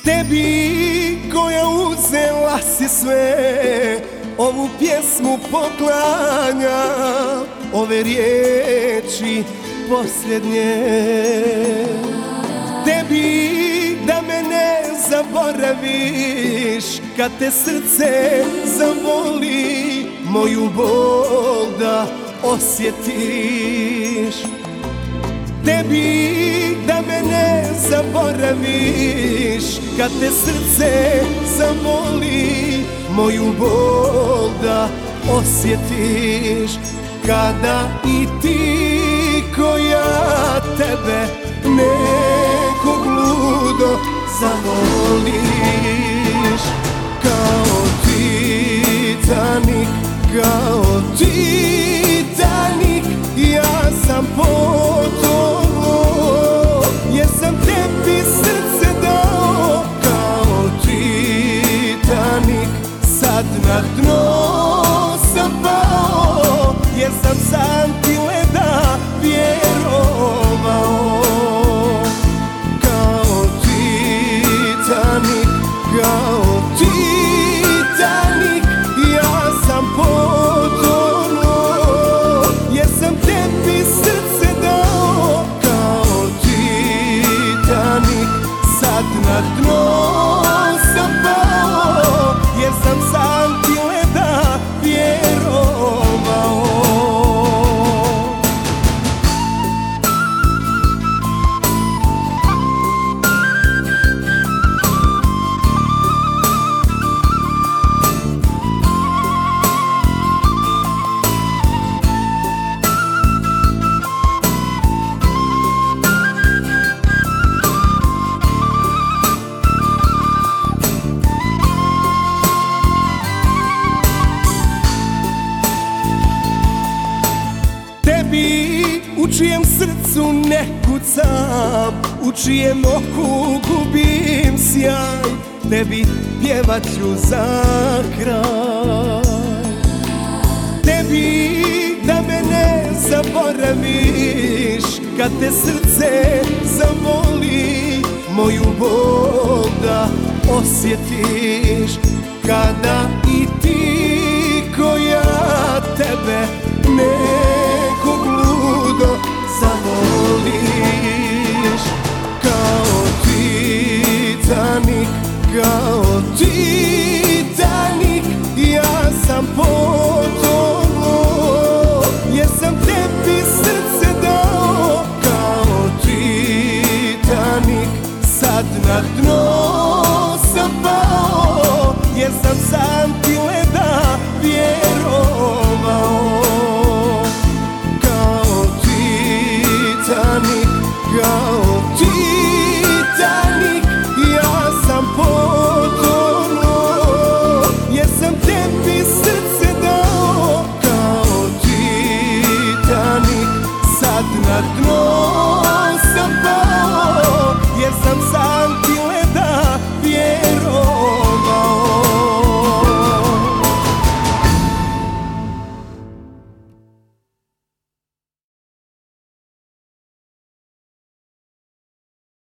Tebi koja uzela si sve, ovu pjesmu poklanja, ove riječi posljednje. Tebi da me ne zaboraviš, kad te srce zavoli, moju bol da osjetiš. Tebi da me ne zaboraviš, kad te srce zavoli, moju bol da osjetiš. Kada i ti koja tebe nekog ludo zavoliš. Kao Titanik, kao Titanik, ja sam potonuo, jer sam tebi srce dao. Kao Titanik, sad na dno sam pao, jer sam sam ti leda vjerovao. Kao Titanik, kao Titanik, ja sam potonuo, jer sam tebi srce dao. Kao Titanik, sad na dno sam pao, jer sam sam ti leda vjerovao. Tebi u čijem srcu ne kucam, u čijem oku gubim sjaj, tebi pjevat ću za kraj. Tebi da me ne zaboraviš, kad te srce zavoli, moju bol da osjetiš. Kada i ti